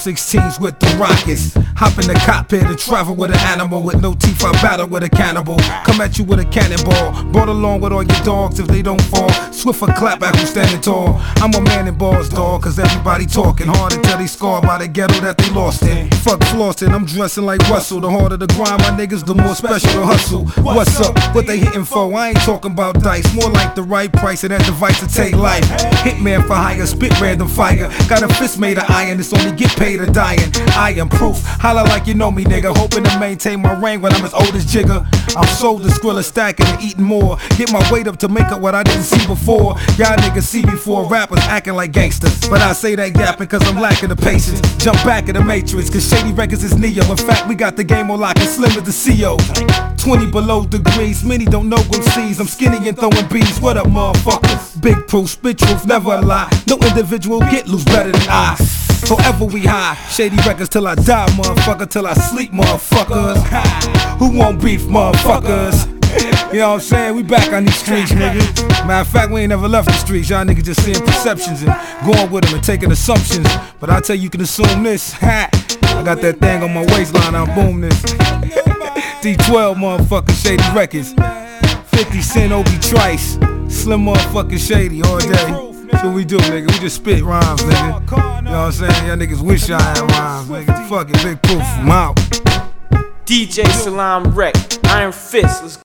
16s with the rockets. Hop in the cockpit and travel with an animal. With no teeth, I battle with a cannibal. Come at you with a cannonball. Brought along with all your dogs if they don't fall. Swift a clap back who's standing tall. I'm a man in bars, dog, cause everybody talking hard until they scarred by the ghetto that they lost in. Fuck flossing, I'm dressing like Russell. The harder the grind, my niggas, the more special the hustle. What's up? What they hitting for? I ain't talking about dice. More like the right price of that device to take life. Hitman for hire, spit random fire. Got a fist made of iron, it's only get paid or dying. I am proof, holla like you know me, nigga. Hoping to maintain my reign when I'm as old as Jigga. I'm sold to Skrilla, stacking and eating more. Get my weight up to make up what I didn't see before. Y'all niggas see before rappers acting like gangsters, but I say that yapping cause I'm lacking the patience. Jump back in the matrix cause Shady Records is Neo. In fact, we got the game on lock and slim as the CO. 20 below degrees, many don't know MCs. I'm skinny and throwing bees. What up, motherfuckers? Big proof, spit truth, never a lie. No individual get loose better than I. Forever we high, Shady Records till I die, motherfucker. Till I sleep, motherfuckers. Who won't beef, motherfuckers? You know what I'm saying? We back on these streets, nigga. Matter of fact, we ain't never left the streets. Y'all niggas just seeing perceptions and going with them and taking assumptions. But I tell you, you can assume this. I got that thing on my waistline, I'll boom this. D12, motherfucker, Shady Records. 50 Cent, Obi Trice. Slim motherfucking Shady all day. That's what we do, nigga. We just spit rhymes, nigga. You know what I'm saying? Y'all niggas wish y'all had rhymes, nigga. Fuck it, Big Proof, I'm out. DJ Salam Rec, Iron Fist, let's go.